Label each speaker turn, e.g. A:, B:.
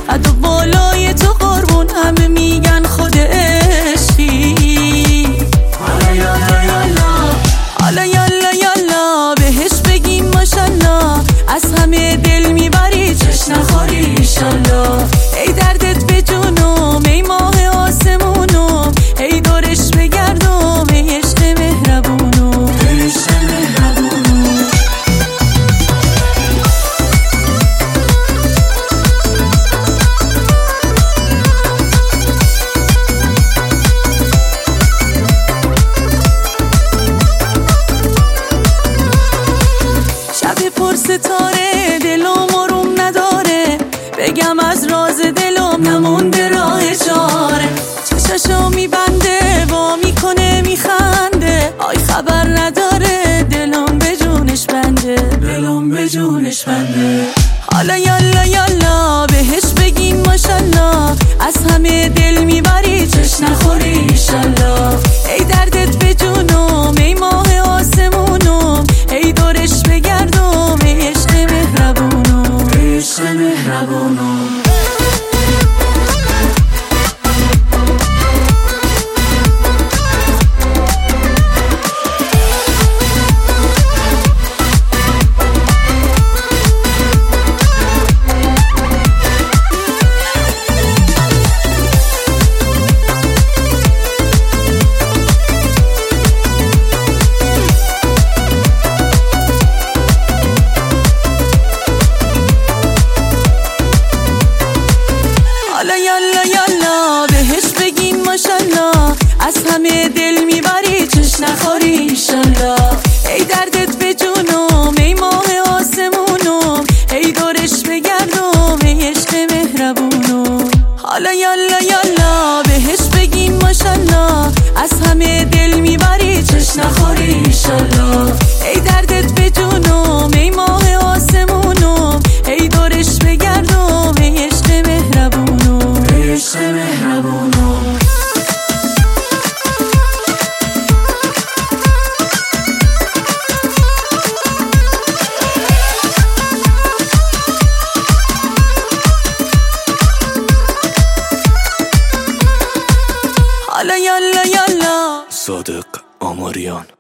A: قد و بالای تو قربون همه میگن خود عشقی. حالا یالا یالا، حالا یالا یالا، بهش بگیم ماشالله، از همه دل میبری چش نخوری ایشالله. ای دردت به جونم، ای ماه آسمونم، ای دورش بگردم، ای عشق مهربونم، ای عشق مهربونم. شب پر ستاره دلم آروم نداره، بگم از راز دلم نمونده راه چاره. چشاشو میبنده وا میکنه میخنده، آی خبر نداره دلم به جونش بنده، دلم به جونش بنده. حالا یالا یالا، بهش بگین ماشالله، از همه دل میبری چش نخوری ایشالله. ای دردت به جونم، ای ماه آسمونم، ای دورش بگردم، ای عشق مهربونم، ای عشق مهربونم. حالا یالا یالا، بهش بگین ماشالله، از همه دل میبری چش نخوری ایشالله. ای دردت به جونم، ای ماه آسمونم، ای دورش بگردم، ای عشق مهربونم. حالا یالا یالا، بهش بگین ماشالله، از همه دل میبری چش نخوری ایشالله. ای دردت به جونم، ای ماه آسمونم، ای دورش بگردم، ای عشق مهربونم، ای عشق مهربونم. حالا یالا یالا.
B: صادق آماریان.